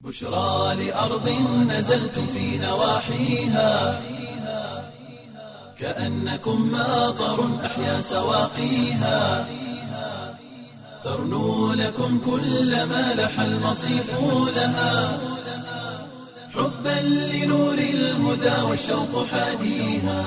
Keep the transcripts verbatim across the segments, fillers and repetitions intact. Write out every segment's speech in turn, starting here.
بشرى لأرض نزلتم في نواحيها كأنكم ماطر أحيا سواقيها ترنو لكم كل ما لح المصيف لها حبا لنور الهدى والشوق حاديها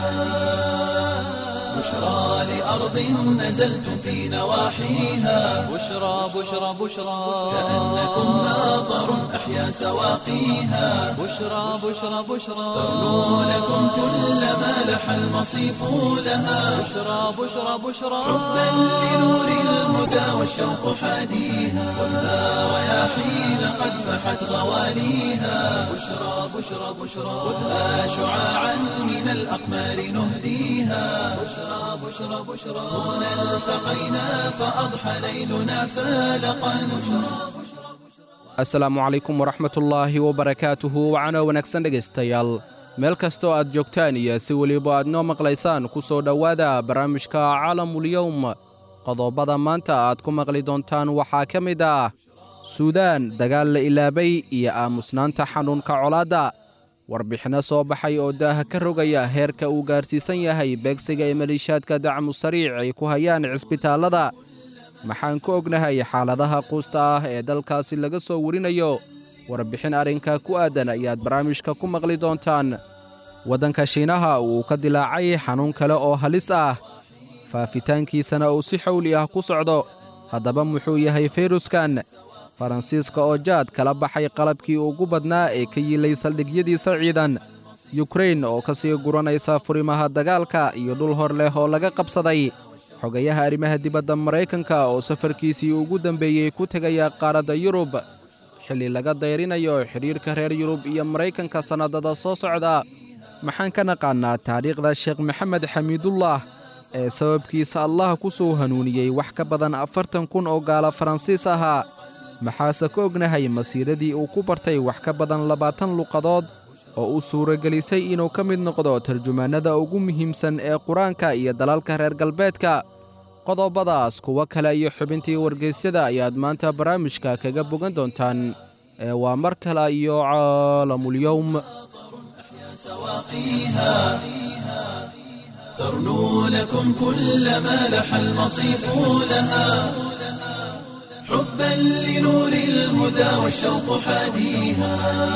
بشرى لأرض نزلتم في نواحيها بشرى بشرى بشرى كأنكم ماطر أحيا سواقيها بشرى بشرى بشرى ترنو لكم كل ما لح المصيف لها بشرى بشرى بشرى حبا لنور الهدى والشوق حاديها والنار رياحين قد فحت غواليها بشرى بشرى بشرى خذها شعاعا من الأقمار نهديها بشرى بشرى بشرى هنا التقينا فأضحى ليلنا فالقا asalaamu calaykum waraxmatullaahi wabarakaatuhu wacana wanaagsan dhegaystayaal meel kastoo aad joogtaan iyo si weliba aad noo maqlaysaan ku soo dhowaada barnaamijka caalamulyowm qodobada maanta aad ku maqli doontaan waxaa ka mid ah suudaan dagaal la ilaabay iyo aamusnaanta xanuunka colaadda warbixinno soo baxay oo daaha ka rogaya heerka uu gaarsiisan yahay beegsiga ee maliishaadka dacmu sariic ay ku hayaan cisbitaallada maxaan ku ognahay xaaladaha quusta ah ee dalkaasi laga soo warinayo warbixin arrinka ku aadan ayaad barnaamijka ku maqli doontaan waddanka shiinaha uu ka dilaacay xanuun kale oo halis ah faafitaankiisana uu si xawli ah ku socdo haddaba muxuu yahay fayruskan faransiiska oo jaad kala baxay qalabkii ugu badnaa ee ka yiilay saldhigyadiisa ciidan yukrain oo ka sii guranaysa furimaha dagaalka iyo dhul hor leh oo laga qabsaday xogayaha arrimaha dibadda maraykanka oo safarkiisii ugu dambeeyey ku tegaya qaaradda yurub xilli laga dayrinayo xidhiirka reer yurub iyo maraykanka sannadada soo socda maxaan ka naqaannaa taariikhda sheekh maxamed xamiidullah ee sababkiisa allah ku soo hanuuniyey wax ka badan afartan kun oo gaala faransiis ahaa maxaase ka ognahay masiiradii uu ku bartay wax ka badan labaatan luqadood oo u suuragelisay inuu ka mid noqdo tarjumaannada ugu muhiimsan ee qur-aanka iyo dalalka reer galbeedka qodobadaas kuwo kale iyo xubintii wargeysyada ayaad maanta barnaamijka kaga bogan doontaan ee waa mar kale iyo caalamulyowm ترنو لكم كل ما لح المصيف لها حبا لنور الهدى والشوق حاديها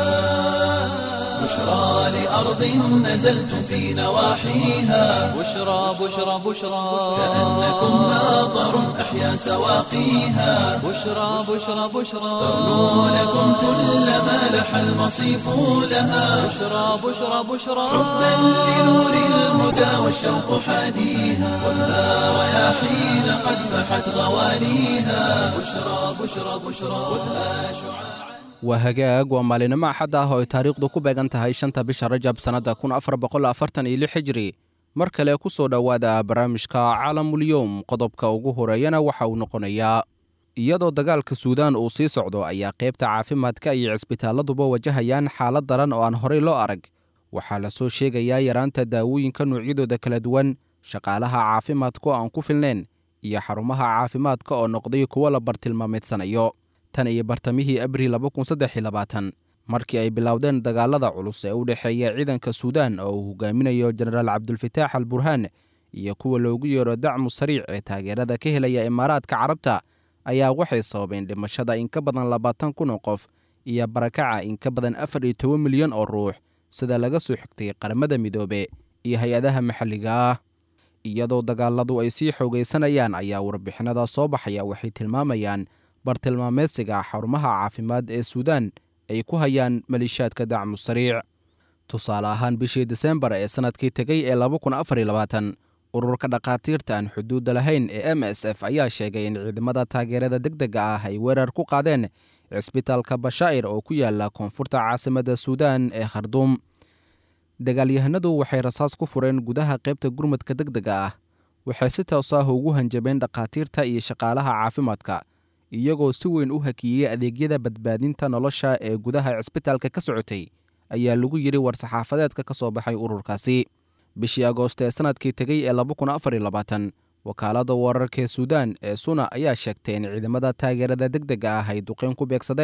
بشرى لأرض نزلتم في نواحيها بشرى بشرى بشرى كأنكم ماطر أحيا سواقيها بشرى بشرى بشرى ترنو لكم كل ما لح المصيف لها بشرى بشرى بشرى حبا لنور الهدى والشوق حاديها والنار رياحين قد فحت غواليها بشرى بشرى بشرى خذها شعاعا waa hagaag waa maalinimo axad ah oo ay taariikhdu ku beegan tahay shanta bisha rajab sannadda kun afar boqol afartan iyo lix hijri mar kale ku soo dhowaada barnaamijka caalamulyowm qodobka ugu horeeyana waxa uu noqonayaa iyadoo dagaalka suudaan uu sii socdo ayaa qaybta caafimaadka iyo cisbitaalladuba wajahayaan xaalad daran oo aan horey loo arag waxaa la soo sheegayaa yaraanta daawooyinka noocyadooda kala duwan shaqaalaha caafimaadka oo aan ku filnayn iyo xarumaha caafimaadka oo noqday kuwo la bartilmaameedsanayo tan iyo bartamihii abriil laba kun saddex iyo labaatan markii ay bilowdeen dagaalada culus ee u dhexeeya ciidanka suudaan oo uu hogaaminayo jenaraal cabdulfataax al burhaan iyo kuwa loogu yeero dacmu sariic ee taageerada ka helaya imaaraadka carabta ayaa waxay sababeen dhimashada in ka badan labaatan kun oo qof iyo barakaca in ka badan afar iyo toban milyan oo ruux sida laga soo xigtay qaramada midoobe iyo hay-adaha maxalliga ah iyadoo dagaaladu ay sii xoogaysanayaan ayaa warbixinada soo baxaya waxay tilmaamayaan bartilmaameedsiga xarumaha caafimaad ee suudaan ay ku hayaan maliishaadka dacmu sariic tusaale ahaan bishii disembar ee sannadkii tegey ee laba kun afar iyo labaatan ururka dhakhaatiirta aan xuduudda lahayn ee m s f ayaa sheegay in ciidamada taageerada degdega ah ay weerar ku qaadeen cisbitaalka bashaa'ir oo ku yaala koonfurta caasimadda suudaan ee kharduum dagaalyahanadu waxay rasaas ku fureen gudaha qaybta gurmadka degdega ah waxay si toos ah ugu hanjabeen dhakhaatiirta iyo shaqaalaha caafimaadka iyagoo si weyn u hakiyey adeegyada badbaadinta nolosha ee gudaha cisbitaalka ka socotay ayaa lagu yidhi war-saxaafadeedka ka soo baxay ururkaasi bishii agoosto ee sannadkii tegey ee laba kun afar iyo labaatan wakaaladda wararka ee suudaan ee suna ayaa sheegtay in ciidamada taageerada degdega ah ay duqeyn ku beegsadeen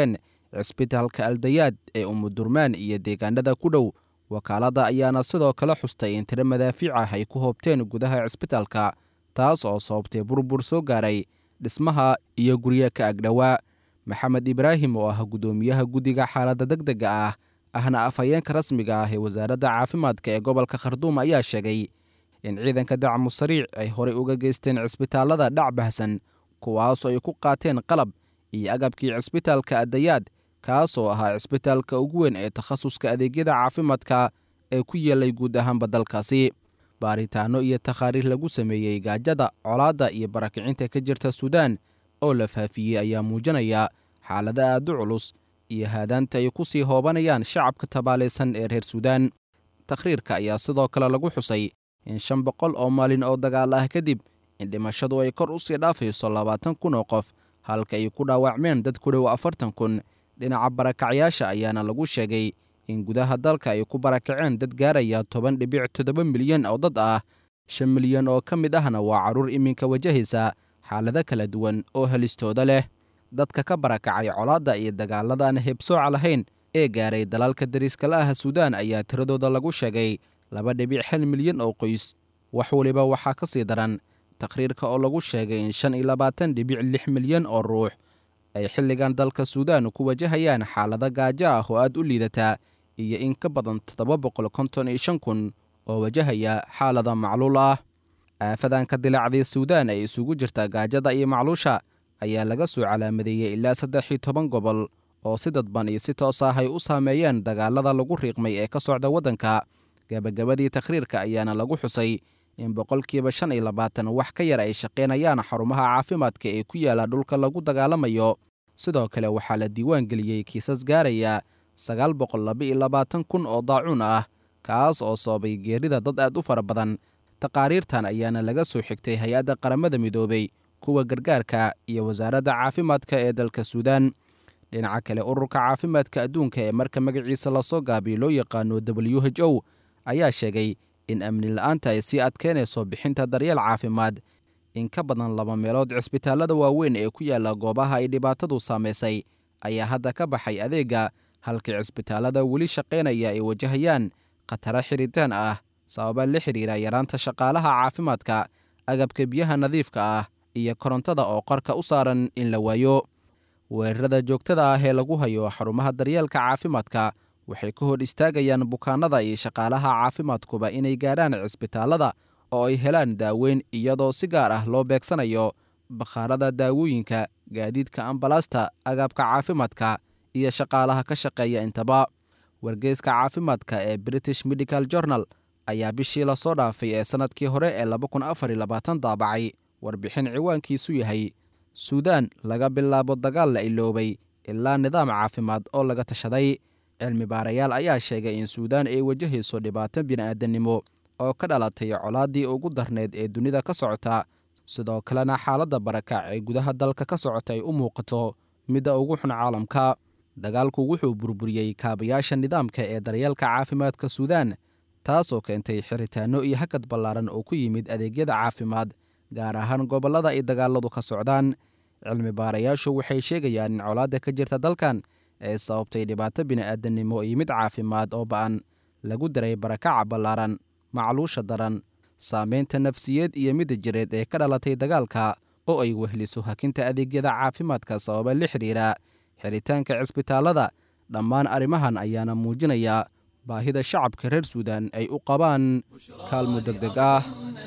cisbitaalka aldayaad ee umudurmaan iyo deegaanada ku dhow. wakaaladda ayaana sidoo kale xustay in tiro madaafiic ah ay ku hoobteen gudaha cisbitaalka, taas oo sababtay burbur soo gaaray dhismaha iyo guryo ka agdhowaa. maxamed ibraahim oo ah guddoomiyaha guddiga xaaladda degdega ah ahna afhayeenka rasmiga ah ee wasaaradda caafimaadka ee gobolka kharduum ayaa sheegay in ciidanka dacmu sariic ay horey uga geysteen cisbitaallada dhac bahsan, kuwaasoo ay ku qaateen qalab iyo agabkii cisbitaalka addayaad, kaasoo ahaa cisbitaalka ugu weyn ee takhasuska adeegyada caafimaadka ee ku yeelay guud ahaanba dalkaasi. baaritaanno iyo takhaariir lagu sameeyey gaajada, colaadda iyo barakicinta ka jirta suudaan oo la faafiyey ayaa muujinaya xaalada aad u culus iyo haadaanta ay ku sii hoobanayaan shacabka tabaalaysan ee reer suudaan. takhriirka ayaa sidoo kale lagu xusay in shan boqol oo maalin oo dagaal ah kadib in dhimashadu ay kor u sii dhaafayso labaatan kun oo qof, halka ay ku dhaawacmeen dad ku dhow afartan kun. dhinaca barakacyaasha ayaana lagu sheegay in gudaha dalka ay ku barakaceen dad gaaraya toban dhibic toddoba milyan oo dad ah. shan milyan oo ka mid ahna waa carruur iminka wajahaysa xaalado kala duwan oo helistooda leh. dadka ka barakacay colaadda iyo dagaaladaan heebsooca lahayn ee gaaray dalalka dariiskala ah suudaan ayaa tiradooda lagu sheegay laba dhibic hal milyan oo qoys. wax waliba waxaa ka sii daran takhriirka oo lagu sheegay in shan iyo labaatan dhibic lix milyan oo ruux ay xilligan dalka suudaan ku wajahayaan xaalado gaajo ah oo aad u liidata, iyo in ka badan toddoba boqol konton iyo shan kun oo wajahaya xaalada macluul ah. aafadan ka dilaacday suudaan ay isugu jirta gaajada iyo macluusha ayaa laga soo calaamadeeyey ilaa saddex iyo toban gobol oo si dadban iyo si toos ah ay u saameeyeen dagaalada lagu riiqmay ee ka socda waddanka. gabagabadii takhriirka ayaana lagu xusay in boqolkiiba shan iyo labaatan wax ka yar ay shaqaynayaan xarumaha caafimaadka ee ku yaala dhulka lagu dagaalamayo. sidoo kale waxaa la diiwaan geliyey kiisas gaaraya sagaal boqol laba iyo labaatan kun oo daacuun ah, kaas oo sababay geerida dad aad u fara badan. taqaariirtan ayaana laga soo xigtay hay-adda qaramada midoobay, kuwa gargaarka iyo wasaaradda caafimaadka ee dalka suudaan. dhinaca kale, ururka caafimaadka adduunka ee marka magaciisa lasoo gaabiyo loo yaqaano w h o ayaa sheegay in amni la'aanta ay sii adkeynayso bixinta daryeel caafimaad. in ka badan laba meelood cisbitaallada waaweyn ee ku yaalla goobaha ay dhibaatadu saamaysay ayaa hadda ka baxay adeegga, halkii cisbitaallada weli shaqaynaya ay wajahayaan khataro xiritaan ah sababa la xidhiira yaraanta shaqaalaha caafimaadka, agabka biyaha nadiifka ah iyo korontada oo qarka u saaran in la waayo. weerarada joogtada ah ee lagu hayo xarumaha daryeelka caafimaadka waxay ka hor istaagayaan bukaanada iyo shaqaalaha caafimaadkuba inay gaadhaan cisbitaallada oo ay helaan daaweyn, iyadoo si gaar ah loo beegsanayo bakhaarada daawooyinka, gaadiidka ambalaasta, agabka caafimaadka iyo shaqaalaha ka shaqeeya intaba. wargeyska caafimaadka ee british medical journal ayaa bishii lasoo dhaafay ee sannadkii hore ee laba kun afar iyo labaatan daabacay warbixin ciwaankiisu yahay suudaan laga bilaabo dagaal la iloobay ilaa nidaam caafimaad oo laga tashaday. cilmi baarayaal ayaa sheegay in suudaan ay wajahayso dhibaato bini'aadannimo oo ka dhalatay colaaddii ugu darneed ee dunida ka socota, sidoo kalena xaaladda barakac ee gudaha dalka ka socota ay u muuqato midda ugu xun caalamka. dagaalku wuxuu burburiyey kaabayaasha nidaamka ee daryeelka caafimaadka suudaan, taasoo keentay xiritaanno iyo hakad ballaaran oo ku yimid adeegyada caafimaad, gaar ahaan gobollada ay dagaaladu ka socdaan. cilmi baarayaashu waxay sheegayaan in colaadda ka jirta dalkan ay sababtay dhibaato bini'aadannimo iyo mid caafimaad oo ba'an, lagu daray barakaca ballaaran, macluusha daran, saamaynta nafsiyeed iyo midda jireed ee ka dhalatay dagaalka, oo ay wehliso hakinta adeegyada caafimaadka sababa la xidhiira xiritaanka cisbitaallada. dhammaan arrimahan ayaana muujinaya baahida shacabka reer suudaan ay u qabaan kaalmo degdeg ah.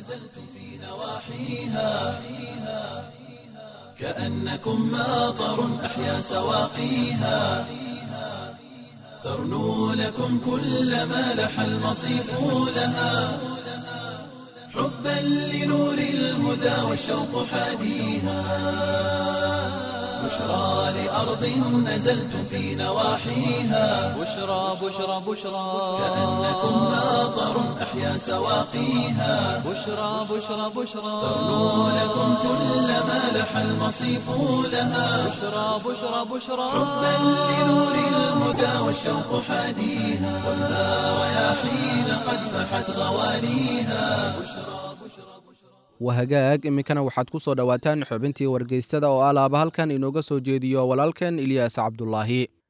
كأنكم ماطر أحيا سواقيها ترنو لكم كل ما لح المصيف لها حبا لنور الهدى والشوق حاديها بشرى لأرض نزلتم في نواحيها بشرى بشرى بشرى كأنكم ماطر أحيا سواقيها بشرى بشرى بشرى ترنو لكم كل ما لح المصيف لها بشرى بشرى بشرى حبا لنور الهدى والشوق حاديها ولا رياحين قد فحت غوانيها wahagaag iminkana waxaad ku soo dhowaataan xubintii wargeystada oo alaaba halkan inooga soo jeediyo walaalkan ilyaas cabdulaahi.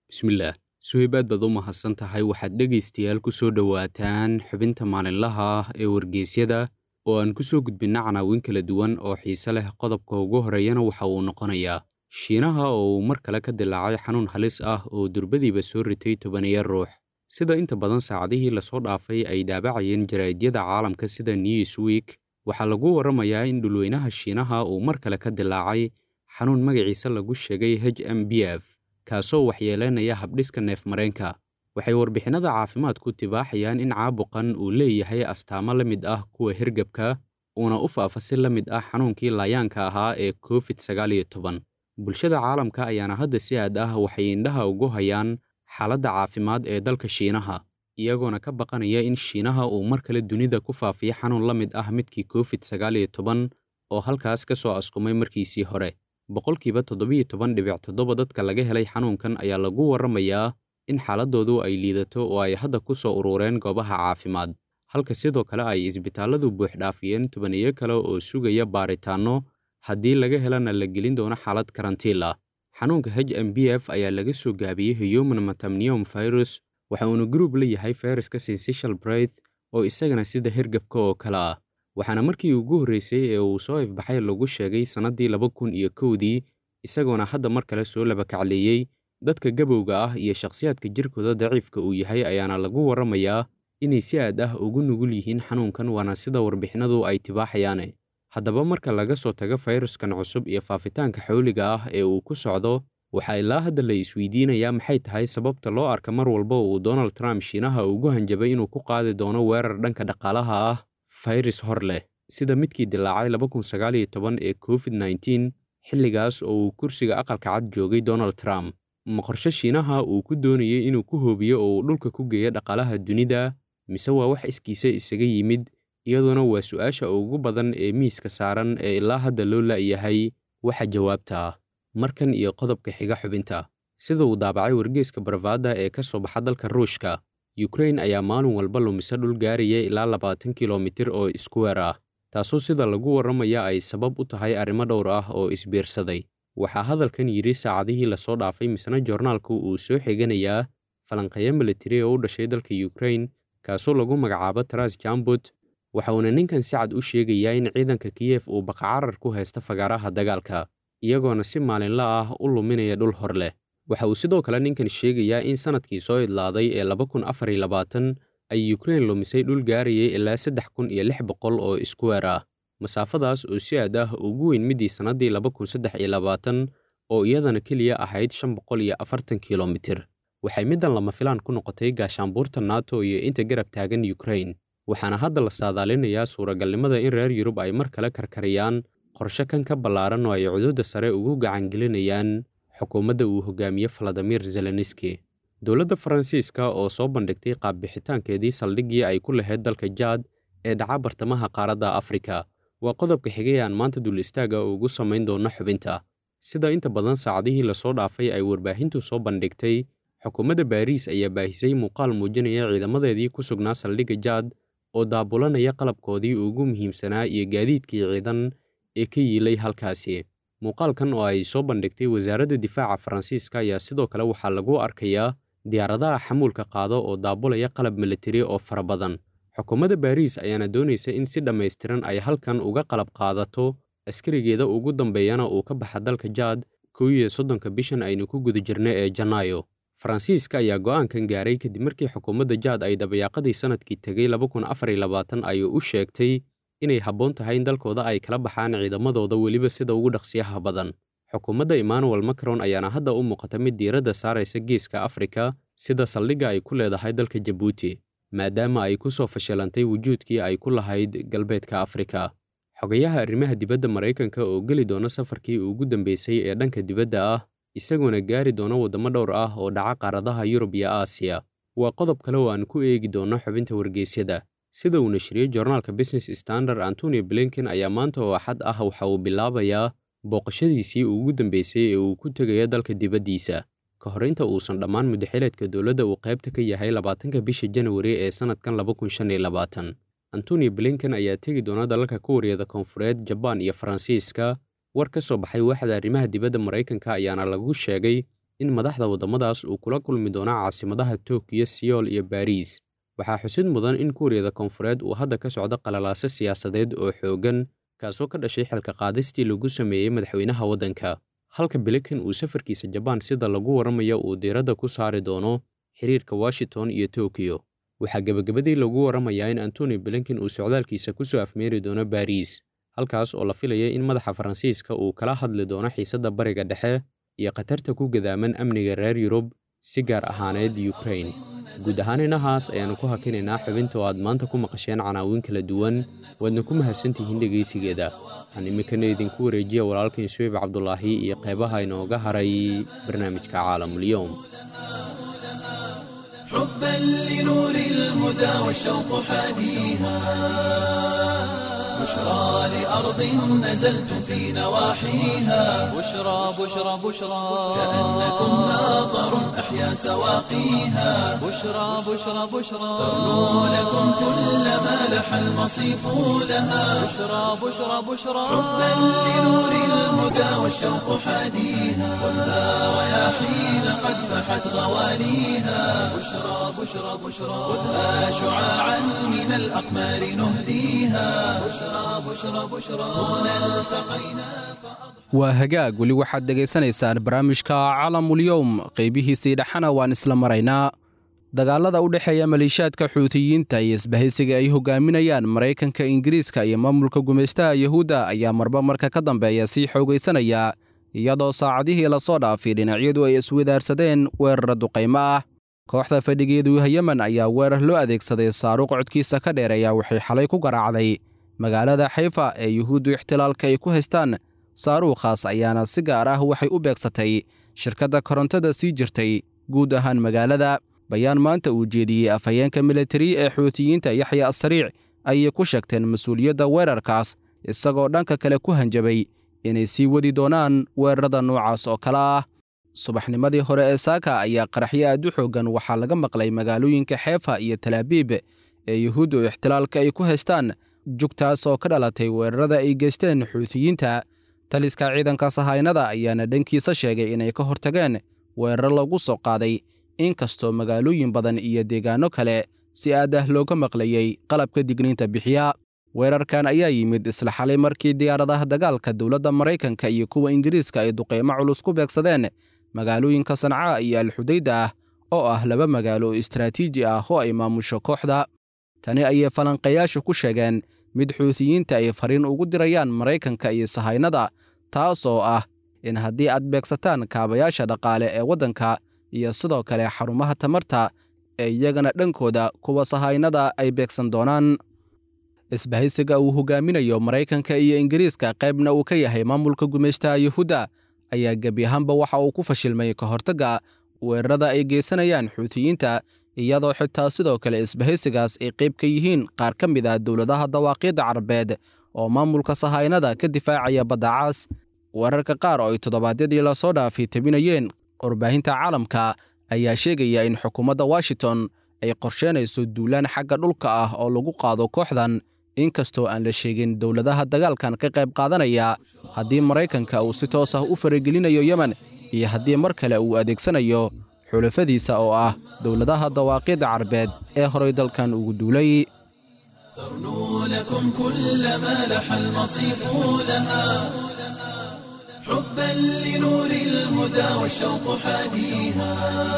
bismillaah suhaybaad baad u mahadsan tahay waxaad dhegaystayaal ku soo dhowaataan xubinta maalinlaha ah ee wargeysyada oo aan ku soo gudbinna canaawin kala duwan oo xiise leh qodobka ugu horeeyana waxa uu noqonayaa shiinaha oo uu mar kale ka dilaacay xanuun halis ah oo durbadiiba soo ritay tobaniyo ruux sida inta badan saacadihii lasoo dhaafay ay daabacayeen jaraa'idyada caalamka sida newsweek waxaa lagu warramayaa in dhulweynaha shiinaha uu mar kale ka dilaacay xanuun magaciisa lagu sheegay h m b f kaasoo waxyeelaynaya habdhiska neefmareenka waxay warbixinada caafimaadku tibaaxayaan in caabuqan uu leeyahay astaamo la mid ah kuwa hergebka uuna u faafa si la mid ah xanuunkii laayaanka ahaa ee covid sagaal iyo toban bulshada caalamka ayaana hadda si aad ah waxay indhaha ugu hayaan xaaladda caafimaad ee dalka shiinaha iyagoona ka baqanaya in shiinaha uu mar kale dunida ku faafiyo xanuun la mid ah midkii covid sagaal iyo toban oo halkaas ka soo askumay markiisii hore boqolkiiba toddobiyo toban dhibic toddoba dadka laga helay xanuunkan ayaa lagu warramayaa in xaaladoodu ay liidato oo ay hadda ku soo urureen goobaha caafimaad halka sidoo kale ay isbitaalladu buuxdhaafiyeen tobaniyo kale oo sugaya baaritaanno haddii laga helana la gelin doono xaalad karantiil ah xanuunka h m b f ayaa laga soo gaabiyey human metamnium virus waxa uuna gruub la yahay fayraska syncytial breath oo isagana sida hergebka oo kale ah waxaana markii ugu horreysay ee uu soo ifbaxay lagu sheegay sannaddii laba kun iyo kowdii isagoona hadda mar kale soo labakacleeyey dadka gabowga ah iyo shakhsiyaadka jirkooda daciifka uu yahay ayaana lagu warramayaa inay si aad ah ugu nugul yihiin xanuunkan waana sida warbixinadu ay tibaaxayaane haddaba marka laga soo tago fayraskan cusub iyo faafitaanka xawliga ah ee uu ku socdo waxaa ilaa hadda la isweydiinayaa maxay tahay sababta loo arka mar walba uu donald trump shiinaha ugu hanjabay inuu ku qaadi doono weerar dhanka dhaqaalaha ah fayras hor leh sida midkii dilaacay laba kun sagaal iyo toban ee covid nneteen xilligaas oo uu kursiga aqalka cad joogay donald trump ma qorshe shiinaha uu ku doonayay inuu ku hoobiyo oo uu dhulka ku geeyo dhaqaalaha dunida mise waa wax iskiisa isaga yimid iyadoona waa su'aasha ugu badan ee miiska saaran ee ilaa hadda loo la'yahay waxa jawaabta ah markan iyo qodobka xiga xubinta sida uu daabacay wargeyska barvaada ee ka soo baxa dalka ruushka yukrain ayaa maalin walba lumisa dhul gaaraya ilaa labaatan kilomitir oo iskuweer ah taasoo sida lagu warramaya ay sabab u tahay arrimo dhowr ah oo isbiirsaday waxaa hadalkan yidhi saacadihii lasoo dhaafay misna joornaalku uu soo xiganayaa falanqeeyo militari oo u dhashay dalka yukrain kaasoo lagu magacaabo taras jambut waxa uuna ninkan si cad u sheegayaa in ciidanka kiyef uu baqacarar ku haysta fagaaraha dagaalka iyagoona si maalinla ah u luminaya dhul hor leh waxa uu sidoo kale ninkan sheegayaa in sannadkii soo idlaaday ee laba kun afar iyo labaatan ay yukrain lumisay dhul gaarayay ilaa saddex kun iyo lix boqol oo iskuweer ah masaafadaas oo si aad ah ugu weyn midii sannaddii laba kun saddex iyo labaatan oo iyadana keliya ahayd shan boqol iyo afartan kilomitir waxay middan lama filaan ku noqotay gaashaanbuurta nato iyo inta garab taagan yukrain waxaana hadda la saadaalinayaa suuragalnimada in reer yurub ay mar kale karkariyaan qorshe kan ka ballaaran oo ay cuduudda sare ugu gacangelinayaan xukuumadda uu hogaamiye valadimir zelenski dowladda faransiiska oo soo bandhigtay qaabbixitaankeedii saldhiggii ay ku lahayd dalka jaad ee dhaca bartamaha qaaradda afrika waa qodobka xigay aan maanta dul istaaga ugu samayn doonno xubinta sida inta badan saacadihii lasoo dhaafay ay warbaahintu soo bandhigtay xukuumadda baariis ayaa baahisay muuqaal muujinaya ciidamadeedii ku sugnaa saldhigga jaad oo daabulanaya qalabkoodii ugu muhiimsanaa iyo gaadiidkii ciidan ee ka yiilay halkaasi muuqaalkan oo ay soo bandhigtay wasaaradda difaaca faransiiska ayaa sidoo kale waxaa lagu arkayaa diyaaradaha xamuulka qaado oo daabulaya qalab militari oo fara badan xukuumadda baariis ayaana doonaysa in si dhammaystiran ay halkan uga qalab qaadato askarigeeda ugu dambeeyana uu ka baxa dalka jaad kow iyo soddonka bishan aynu ku guda jirna ee janaayo faransiiska ayaa go'aankan gaaray kadib markii xukuumadda jaad ay dabayaaqadii sannadkii tegay laba kun afar iyo labaatan ay u sheegtay inay habboon tahay in dalkooda ay kala baxaan ciidamadooda weliba sida ugu dhaqsiyaha badan xukuumadda emmanuel macron ayaana hadda u muuqata mid diiradda saaraysa geeska afrika sida saldhigga ay ku leedahay dalka jabuuti maadaama ay ku soo fashilantay wujuudkii ay ku lahayd galbeedka afrika xogayaha arrimaha dibadda maraykanka oo geli doona safarkii ugu dambeysay ee dhanka dibadda ah isagoona gaari doona waddamo dhowr ah oo dhaca qaaradaha yurub iyo aasiya waa qodob kale oo aan ku eegi doonno xubinta wargeysyada sida uu nashriyey joornaalka business standard antonio blinken ayaa maanta oo axad ah waxa uu bilaabayaa booqashadiisii ugu dambeysay ee uu ku tegaya dalka dibaddiisa ka hor inta uusan dhammaan mudaxileedka dowladda uu qaybta ka yahay labaatanka bisha janwari ee sannadkan laba kun shan iyo labaatan antonio blinken ayaa tegi doona dalalka kuuriyada koonfureed jabaan iyo faransiiska war ka soo baxay waaxda arrimaha dibadda maraykanka ayaana lagu sheegay in madaxda waddamadaas uu kula kulmi doono caasimadaha Tokyo, Seoul iyo Paris. Waxaa xusid mudan in Kuuriyada Koonfureed uu hadda ka socdo qalalaaso siyaasadeed oo xooggan kaasoo ka dhashay xilka qaadistii lagu sameeyey madaxweynaha waddanka, halka Blinken uu safarkiisa Jabaan sida lagu waramayo uu diiradda ku saari doono xiriirka Washington iyo Tokyo. Waxaa gabagabadii lagu waramayaa in Antony Blinken uu socdaalkiisa ku soo afmeeri doono Paris, halkaas oo la filayay in madaxa Faransiiska uu kala hadli doono xiisadda Bariga Dhexe iyo khatarta ku gadaaman amniga reer Yurub, si gaar ahaaneed Ukraine. guud ahaan inahaas ayaanu ku hakinaynaa xubinta oo aad maanta ku maqasheen canaawin kala duwan, waadna ku mahadsantihiin dhegaysigeeda. waxaan iminkana idinku wareejiya walaalkain Suweyb Cabdulaahi iyo qeybaha inooga haray barnaamijka Caalamul-Yawm. حبا لنور الهدى والشوق حاديها بشرى لأرض نزلتم في نواحيها بشرى بشرى بشرى كأنكم ناظر أحيا سواقيها بشرى بشرى بشرى تغنو لكم كل ما لح المصيف لها بشرى بشرى بشرى حبا لنور الهدى والشوق حاديها خذها رياحين قد فحت غواليها بشرى بشرى بشرى خذها شعاعا من الأقمار نهديها بشرى بشرى بشرى هنا التقينا waa hagaag weli waxaad dhegaysanaysaan barnaamijka Caalamul-Yawm qaybihiisii dhaxana waan isla maraynaa. dagaalada u dhexeeya maleeshiyaadka Xuutiyiinta iyo isbahaysiga ay hogaaminayaan Mareykanka, Ingiriiska iyo maamulka gumeystaha Yahuuda ayaa marba marka ka dambeeya sii xoogaysanaya, iyadoo saacadihii la soo dhaafay dhinacyadu ay iswadaarsadeen weerar duqeymo ah. kooxda fadhigeedu Yemen ayaa weerar loo adeegsaday saaruq codkiisa ka dheereeya waxay xalay ku garaacday magaalada Xayfa ee Yahuudu ixtilaalka ay ku haystaan. saaruuqaas ayaana si gaar ah waxay u beegsatay shirkadda korontada sii jirtay guud ahaan magaalada. bayaan maanta uu jeediyey afhayeenka militari ee Xuutiyiinta Yaxya As-Sariic ayay ku sheegteen mas'uuliyadda weerarkaas, isagoo dhanka kale ku hanjabay inay sii wadi doonaan weerarada noocaas oo kale ah. subaxnimadii hore ee Saaka ayaa qaraxyo aad u xooggan waxaa laga maqlay magaalooyinka Xayfa iyo Tel Aviv ee Yahuudu ixtilaalka ay ku haystaan, jugtaas oo ka dhalatay weerarada ay geysteen Xuutiyiinta. taliska ciidanka sahaynada ayaana dhankiisa sheegay inay ka hortageen weerar lagu soo qaaday, inkastoo magaalooyin badan iyo deegaano kale si aad ah looga maqlayay qalabka digniinta bixiya. weerarkan ayaa yimid isla xalay markii diyaaradaha dagaalka dowladda Mareykanka iyo kuwa Ingiriiska ay duqeymo culus ku beegsadeen magaalooyinka Sanca iyo Al-Xudayda ah oo ah laba magaalo istiraatiiji ah oo ay maamusho kooxda. tani ayay falanqayaashu ku sheegeen mid Xuutiyiinta ay fariin ugu dirayaan Mareykanka iyo sahaynada, taas oo ah in haddii aad beegsataan kaabayaasha dhaqaale ee waddanka iyo sidoo kale xarumaha tamarta ee iyagana dhankooda kuwa sahaynada ay beegsan doonaan. isbahaysiga uu hogaaminayo Mareykanka iyo Ingiriiska qaybna uu ka yahay maamulka gumeystaha Yahuuda ayaa gebi ahaanba waxa uu ku fashilmay ka hortagga weerarada ay geysanayaan Xuutiyiinta, iyadoo xitaa sidoo kale isbahaysigaas ay qayb ka yihiin qaar ka mid ah dowladaha dawaaqiidda Carabeed oo maamulka sahaynada ka difaacaya badda Cas. wararka qaar oo ay toddobaadyadii la soo dhaafay tabinayeen warbaahinta caalamka ayaa sheegaya in xukuumadda Washington ay qorsheynayso duulaan xagga dhulka ah oo lagu qaado kooxdan, inkastoo aan la sheegin dowladaha dagaalkan ka qayb qaadanaya, haddii Mareykanka uu si toos ah u faragelinayo Yemen iyo haddii mar kale uu adeegsanayo xulafadiisa oo ah dowladaha dawaaqiidda Carabeed ee horay dalkan ugu duulay. ترنو لكم كل ما لح المصيف لها حبا لنور الهدى والشوق حاديها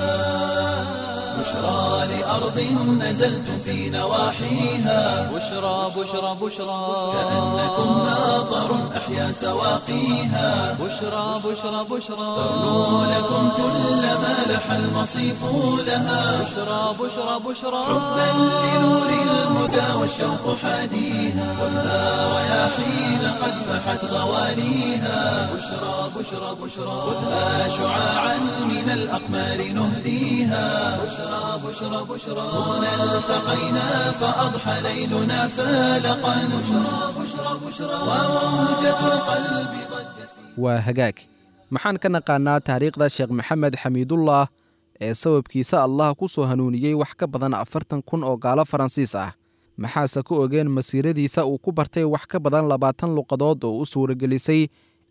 بشرى لأرض نزلتم في نواحيها بشرى بشرى بشرى كأنكم ناظر أحيا سواقيها بشرى بشرى بشرى ترنو لكم كل ما لح المصيف لها بشرى بشرى بشرى حبا لنور الهدى والشوق حاديها خذها رياحين قد فحت غواليها بشرى بشرى بشرى خذها شعاعا من الأقمار نهديها بشرى بشرى بشرى هنا التقينا فأضحى ليلنا فالقا بشرى بشرى بشرى وموجة القلب ضجت waa hagaag maxaan ka naqaanaa taariikhda Sheekh Maxamed Xamiidullah ee sababkiisa Allah ku soo hanuuniyey wax ka badan afartan kun oo gaalo Faransiis ah? maxaase ku ogeen masiiradiisa uu ku bartay wax ka badan labaatan luqadood oo u suuragelisay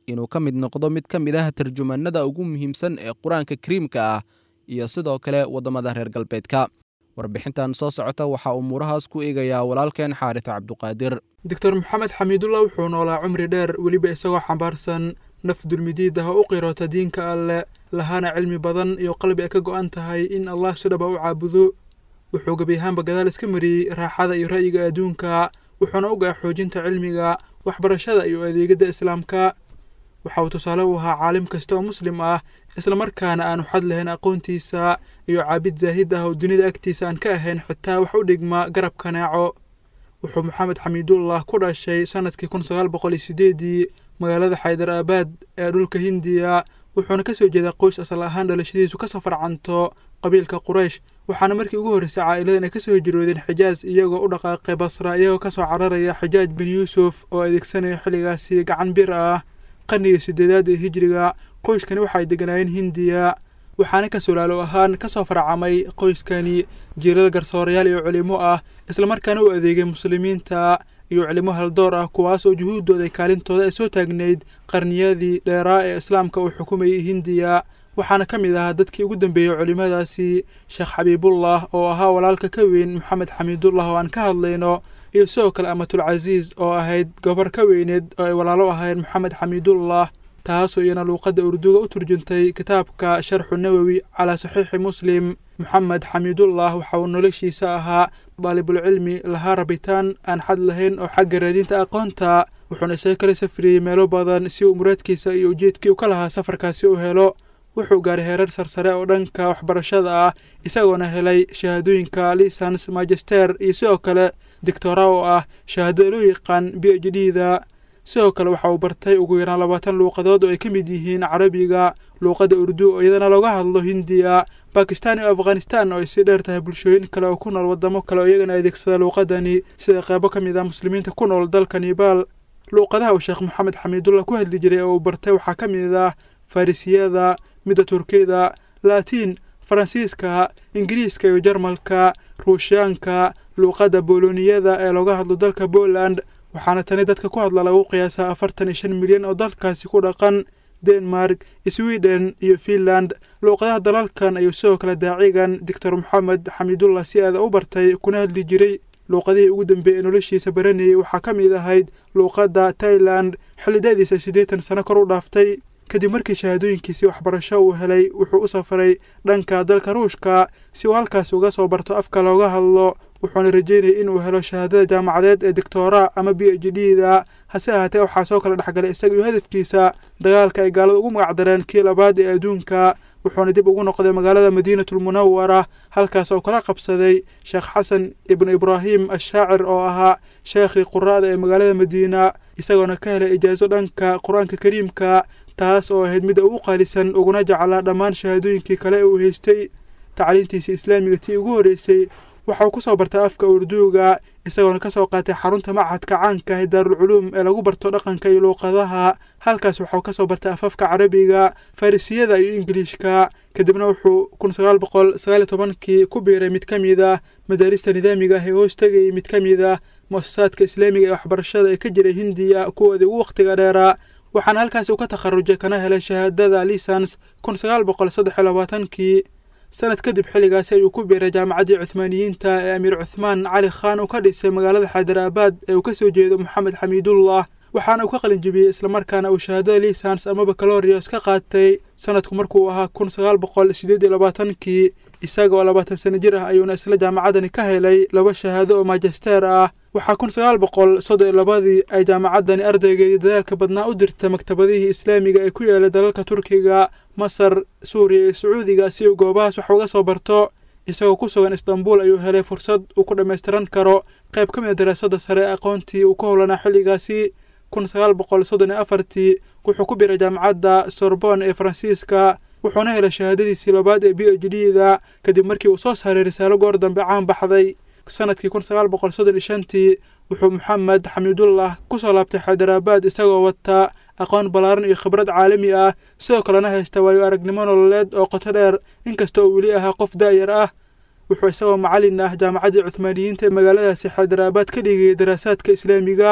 inuu ka mid noqdo mid ka mid ah tarjumaanada ugu muhiimsan ee qur-aanka kariimka ah iyo sidoo kale waddamada reer galbeedka. warbixintan soo socota waxaa umuurahaas ku eegayaa walaalkeen xaaris cabduqaadir. doctor maxamed xamiidullah wuxuu noolaa cumri dheer weliba isagoo xambaarsan naf dulmidiid ah oo u qiroota diinka alle lahaana cilmi badan iyo qalbi ay ka go'an tahay in allah si dhaba u caabudo. wuxuu gebi ahaanba gadaal iska mariyey raaxada iyo ra'yiga adduunka, wuxuuna ogaa xoojinta cilmiga, waxbarashada iyo adeegada islaamka. waxa uu tusaale u ahaa caalim kasta oo muslim ah islamarkaana aanu xad lahayn aqoontiisa iyo caabid zaahid ah oo dunida agtiisa aan ka ahayn xitaa wax u dhigma garab kanaaco. wuxuu maxamed xamiidullah ku dhashay sanadkii kun sagaal boqol iyo sideedii magaalada xaydarabaad ee dhulka hindiya, wuxuuna ka soo jeedaa qoys asal ahaan dhalashadiisu ka soo farcanto qabiilka quraysh. waxaana markii ugu horreysay caa'iladan ay ka soo hijroodeen xijaaz iyagoo u dhaqaaqay basra iyagoo ka soo cararaya xajaaj bin yuusuf oo adeegsanaya xilligaasi gacan bir ah. qarnigii sideedaad ee hijriga qoyskani waxa ay deganaayeen hindiya, waxaana ka solaalo ahaan ka soo farcamay qoyskani jiilal garsoorayaal iyo culimo ah islamarkaana u adeegay muslimiinta iyo culimo haldoor ah kuwaas oo juhuuddooda ay kaalintooda ay soo taagnayd qarniyadii dheeraa ee islaamka uu xukumayay hindiya. waxaana ka mid ahaa dadkii ugu dambeeyey culimadaasi sheekh xabiibullah oo ahaa walaalka ka weyn maxamed xamiidullah oo aan ka hadlayno, iyo sidoo kale amatulcasiis oo ahayd gabar ka weyneed oo ay walaalo ahayn maxamed xamiidullah, taasoo iyana luuqadda urduga u turjuntay kitaabka sharxu nawowi calaa saxiixi muslim. maxamed xamiidullah waxa uu noloshiisa ahaa daalibulcilmi lahaa rabitaan aan xad lahayn oo xagga raadinta aqoonta, wuxuuna isaga kala safriyey meelo badan si uu muraadkiisa iyo ujeedkii u ka lahaa safarkaasi u helo. wuxuu gaaray heerar sarsare oo dhanka waxbarashada ah isagoona helay shahaadooyinka lisans magister iyo sidoo kale doctora oo ah shahaado loo yaqaan b h d da. sidoo kale waxa uu bartay ugu yaraan labaatan luuqadood oo ay ka mid yihiin carabiga, luuqadda urdu oo iyadana looga hadlo hindiya, bakistan iyo afghanistan oo ay sii dheer tahay bulshooyin kale oo ku nool waddamo kale oo iyagana adeegsada luuqadani sida qeybo ka mid ah muslimiinta ku nool dalka nebaal. luuqadaha uu sheekh maxamed xamiidullah ku hadli jiray oo uu bartay waxaa ka mid ah farisiyada, midda turkiyada, laatiin, faransiiska, ingiriiska iyo jarmalka, ruushiyaanka, luuqadda boloniyada ee looga hadlo dalka Poland. waxaana tani dadka ku hadla lagu qiyaasaa afartan iyo shan milyan oo dalkaasi ku dhaqan. denmark, sweden iyo finland. luuqadaha dalalkan ayuu sidoo kale daacigan doctor maxamed xamiidullah si aada u bartay kuna hadli jiray. luuqadihii ugu dambeeyey noloshiisa baranayay waxaa ka mid ahayd luuqadda Thailand xillidaadiisa siddeetan sano kor u dhaaftay. kadib markii shahaadooyinkiisii waxbarasho uu helay wuxuu u safray dhanka dalka ruushka si uu halkaas uga soo barto afka looga hadlo, wuxuuna rajeynayay inuu helo shahaadada jaamacadeed ee doctora ama b h d da. hase ahaatee waxaa soo kala dhexgalay isaga iyo hadafkiisa dagaalka ay gaalada ugu magacdareen kii labaad ee adduunka, wuxuuna dib ugu noqday magaalada madiinatul munawara halkaas oo kala qabsaday sheekh xasan ibnu ibraahim ashaacir oo ahaa sheekhii quraada ee magaalada madiina, isagoona ka helay ijaaso dhanka qur-aanka kariimka taas oo ahayd mid ugu qaalisan uguna jeclaa dhammaan shahaadooyinkii kale ee uu haystay. tacliintiisii islaamiga tii ugu horreysay waxa uu ku soo bartay afka urduga isagoona ka soo qaatay xarunta machadka caanka ah ee daarulculuum ee lagu barto dhaqanka iyo luuqadaha. halkaas waxauu ka soo bartay afafka carabiga, farisiyada iyo ingiliishka. kadibna wuxuu kun sagaal boqol sagaal iyo tobankii ku biiray mid ka mid ah madaarista nidaamiga ah ee hoos tegayay mid ka mid ah muasasaadka islaamiga ee waxbarashada ee ka jiray hindiya kuwoodii ugu wakhtiga dheeraa, waxaana halkaasi uu ka takharujay kana helay shahaadada lisans kun sagaal boqol saddex iyo labaatankii. sanad kadib xilligaasi ayuu ku biiray jaamacaddii cuthmaaniyiinta ee amiir cuthmaan cali khaan uu ka dhisay magaalada xaydarabaad ee uu ka soo jeedo maxamed xamiidullah, waxaana uu ka qalin jebiyey islamarkaana uu shahaadada lisans ama baccalaureus ka qaatay sanadku markuu ahaa kun sagaal boqol siddeed iyo labaatankii. isaga oo labaatan sano jir ah ayuuna isla jaamacaddani ka helay laba shahaado oo magister ah. waxaa kun sagaal boqol soddon iyo labadii ay jaamacaddani ardaygeedii dadaalka badnaa u dirtay maktabadihii islaamiga ee ku yaelay dalalka turkiga, masar, suuriya iyo sacuudiga si uu goobahaas wax uga soo barto. isagoo ku sugan istanbul ayuu helay fursad uu ku dhammaystiran karo qayb ka mid a daraasadda sare ee aqoontii uu ka howlanaa xilligaasi. kun sagaal boqol soddon iyo afartii wuxuu ku biiray jaamacadda sorbonne ee faransiiska, wuxuuna helay shahaadadiisii labaad ee b h d da kadib markii uu soo saaray risaalo goor dambe caan baxday. sanadkii kun sagaal boqol soddon iyo shantii wuxuu maxamed xamiidullah ku soo laabtay xaydarabaad isagoo wata aqoon ballaaran iyo khibrad caalami ah, sidoo kalena haysta waayo aragnimo nololeed oo qoto dheer inkasta oo weli ahaa qof daa'yar ah. wuxuu isagoo macallin ah jaamacaddii cuthmaaniyiinta ee magaaladaasi xaydarabaad ka dhigayay daraasaadka islaamiga.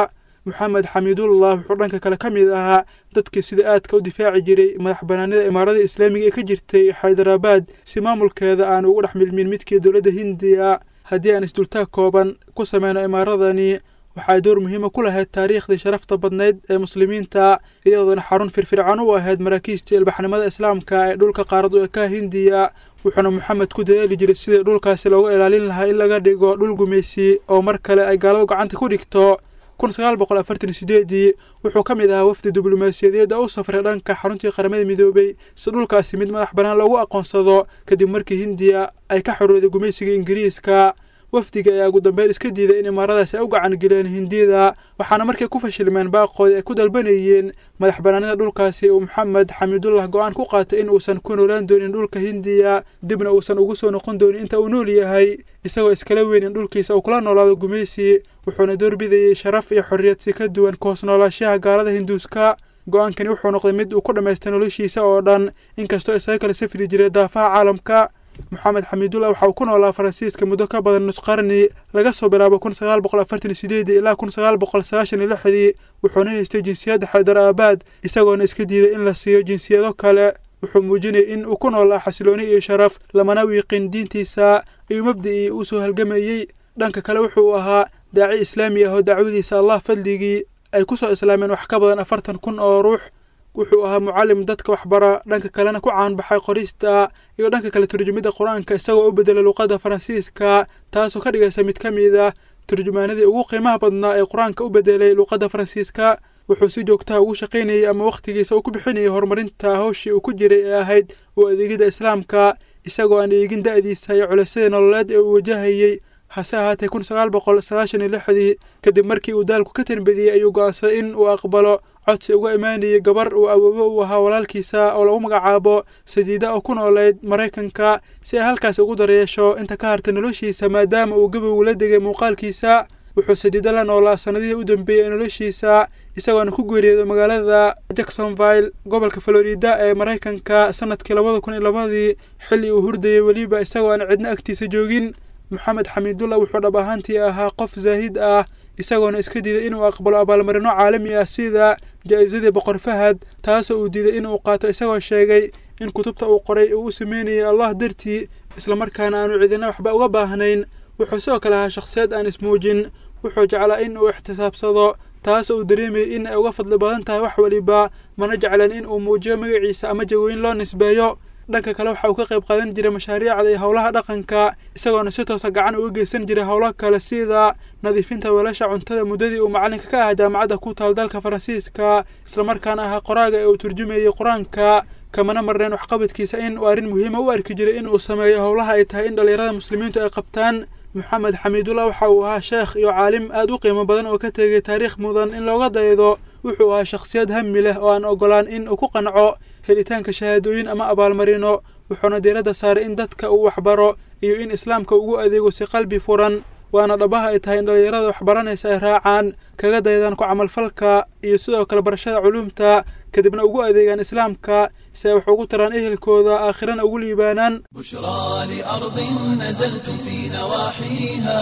moxamed xamiidullah wuxuu dhanka kale ka mid ahaa dadkii sida aadka u difaaci jiray madax banaanida imaarada islaamiga ee ka jirtay xaydarabad si maamulkeeda aan ugu dhex milmin midkii dowladda hindiya. haddii aan isdultaag kooban ku sameyno imaaradani waxay door muhiima ku lahayd taariikhdii sharafta badnayd ee muslimiinta iyadoona xarun firfircoon u ahayd maraakiistii ilbaxnimada islaamka ee dhulka qaarad u eka hindiya. wuxuuna moxamed ku dadaali jiray sidii dhulkaasi looga ilaalin lahaa in laga dhigo dhul gumaysi oo mar kale ay gaaladu gacanta ku dhigto. kun sagaal boqol afartan iyo sideedii wuxuu ka mid ahaa wafdi diblomaasiyadeed u safray dhanka xaruntii qaramada midoobay si dhulkaasi mid madax bannaan loogu aqoonsado kadib markii hindiya ay ka xorooday gumaysiga ingiriiska. wafdiga ayaa ugu dambeyn iska diiday in imaaradaasi ay u gacan geliyeen hindiyada waxaana markay ku fashilmeen baaqoodii ay ku dalbanayeen madax bannaanida dhulkaasi uu moxamed xamiidullah go-aan ku qaatay in uusan ku noolaan doonin dhulka hindiya dibna uusan ugu soo noqon doonin inta uu nool yahay isagoo iskala weyn in dhulkiisa uu kula noolaado gumaysi wuxuuna doorbidayey sharaf iyo xorriyad si ka duwan ka hoos noolaashaha gaalada hinduuska. go-aankani wuxuu noqday mid uu ku dhammaystay noloshiisa oo dhan inkastoo isaga kala safri jiray daafaha caalamka. moxamed xamiidullah waxa uu ku noolaa faransiiska muddo ka badan nus qarni laga soo bilaabo kun sagaal boqol afartan iyo sideedii ilaa kun sagaal boqol sagaashan iyo lixdii wuxuuna haystay jinsiyadda xaydarabad isagoona iska diiday in la siiyo jinsiyado kale. wuxuu muujinayay in uu ku noolaa xasilooni iyo sharaf lamana wiiqin diintiisa iyo mabda'ii uu soo halgamayey. dhanka kale wuxuu ahaa daaci islaami ah oo dacwadiisa allah fadligii ay ku soo islaameen wax ka badan afartan kun oo ruux. wuxuu ahaa mucallim dadka waxbara dhanka kalena ku caanbaxay qorista iyo dhanka kale turjumidda qur-aanka isagoo u bedelay luqadda faransiiska taasoo ka dhigaysa mid ka mid ah turjumaanadii ugu qiimaha badnaa ee qur-aanka u bedelay luqadda faransiiska. wuxuu si joogtaha ugu shaqaynayay ama wakhtigiisa uu ku bixinayay horumarinta hawshii uu ku jiray ee ahayd u adeegidda islaamka isagoo aan eegin da'diisa iyo culaysyada nololeed ee uu wajahayey. hase ahaatee kun sagaal boqol sagaashan iyo lixdii kadib markii uu daalku ka tanbadiyey ayuu go'aansaday in uu aqbalo codsi uga imaanayay gabar uu awoobo u ahaa walaalkiisa oo lagu magacaabo sadiida oo ku noolayd maraykanka si ay halkaasi ugu daryeesho inta ka hartay noloshiisa maadaama uu gabow la degay muuqaalkiisa. wuxuu sadiida la noolaa sanadihii u dambeeyey ee noloshiisa isagoona ku geeriyooday magaalada jacksonville gobolka florida ee maraykanka sanadkii labada kun iyo labadii xilli uu hurdayay weliba isagoo aan cidna agtiisa joogin. moxamed xamiidullah wuxuu dhab ahaantii ahaa qof zaahid ah isagoona iska diiday inuu aqbalo abaalmarino caalami ah sida jaa-isadii boqor fahad taasoo uu diiday inuu qaato isagoo sheegay in kutubta uu qoray uu u sameynayay allah dartii islamarkaana aanu cidina waxba uga baahnayn. wuxuu sidoo kale ahaa shakhsiyad aan ismuujin wuxuu jeclaa in uu ixtisaabsado taasoo uu dareemayay in ay uga fadli badan tahay wax waliba mana jeclan in uu muujiyo magaciisa ama jagooyin loo nisbeeyo. dhanka kale waxa uu ka qayb qaadan jiray mashaariicda iyo howlaha dhaqanka isagoona si toosa gacan uga geysan jiray howlo kale sida nadiifinta weelasha cuntada muddadii uu macalinka ka ahaa jaamacadda ku taal dalka faransiiska islamarkaana ahaa qoraaga ee uu turjumayey qur-aanka. kamana marneen waxqabadkiisa in uu arrin muhiima u arki jiray in uu sameeyo howlaha ay tahay in dhallinyarada muslimiintu ay qabtaan. moxamed xamiidullah waxa uu ahaa sheekh iyo caalim aad u qiimo badan oo ka tegay taariikh mudan in looga daydo. wuxuu ahaa shakhsiyad hami leh oo aan ogolaan in uu ku qanco helitaanka shahaadooyin ama abaalmarino wuxuuna diiradda saaray in dadka uu waxbaro iyo in islaamka ugu adeego si qalbi furan waana dhabaha ay tahay in dhallinyarada waxbaranaysa ay raacaan kaga daydaan ku camalfalka iyo sidoo kale barashada culuumta kadibna ugu adeegaan islaamka si ay wax ugu taraan ehelkooda aakhirana ugu liibaanaan. bushraa liardin nazaltum fi nawaaxiha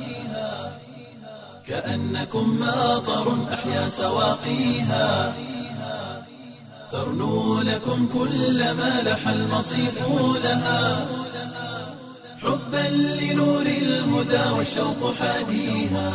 kaannakum maatarun axyaa sawaaqiha ترنو لكم كل ما لح المصيف لها حبا لنور الهدى والشوق حاديها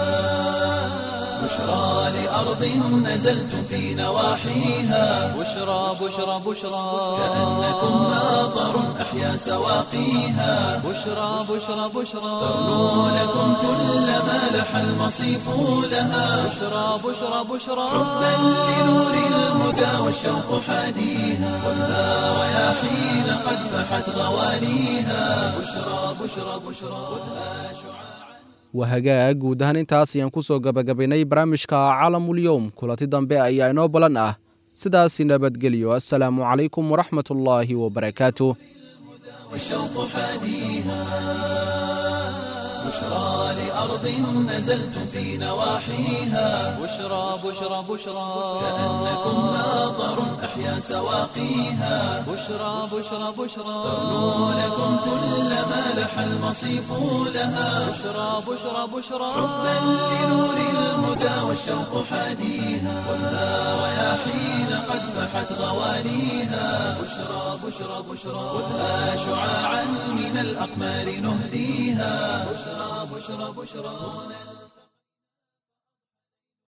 بشرى لأرض نزلتم في نواحيها بشرى بشرى بشرى كأنكم ماطر أحيا سواقيها بشرى بشرى بشرى ترنو لكم كل ما لح المصيف لها بشرى بشرى بشرى حبا لنور الهدى والشوق حاديها كلها رياحين قد فحت غوانيها بشرى بشرى بشرى خذها شعاع wahagaag guud ahaan intaas ayaan ku soo gabagabaynay barnaamijka caalamulyoom kulanti dambe ayaa inoo balan ah sidaasi nabadgelyo assalaamu calaykum waraxmatullaahi wabarakaatuh والشوق حاديها بشرى لأرض نزلتم في نواحيها بشرى بشرى بشرى كأنكم ماطر أحيا سواقيها بشرى بشرى بشرى تغنو لكم كل ما لح المصيف لها بشرى بشرى بشرى حبا لنور الهدى والشوق حاديها والنار رياحين قد فحت غوانيها بشرى بشرى بشرى خذها شعاعا من الأقمار نهديها بشرى بشرى بشرى